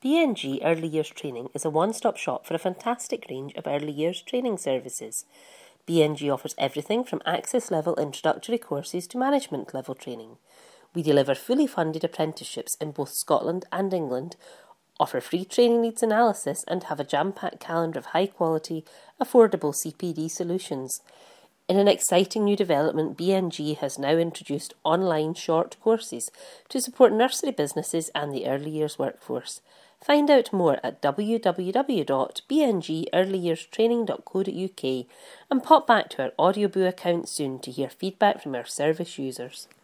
BNG Early Years Training is a one-stop shop for a fantastic range of early years training services. BNG offers everything from access-level introductory courses to management-level training. We deliver fully funded apprenticeships in both Scotland and England, offer free training needs analysis and have a jam-packed calendar of high-quality, affordable CPD solutions. In an exciting new development, BNG has now introduced online short courses to support nursery businesses and the early years workforce. Find out more at www.bngearlyyearstraining.co.uk and pop back to our Audioboo account soon to hear feedback from our service users.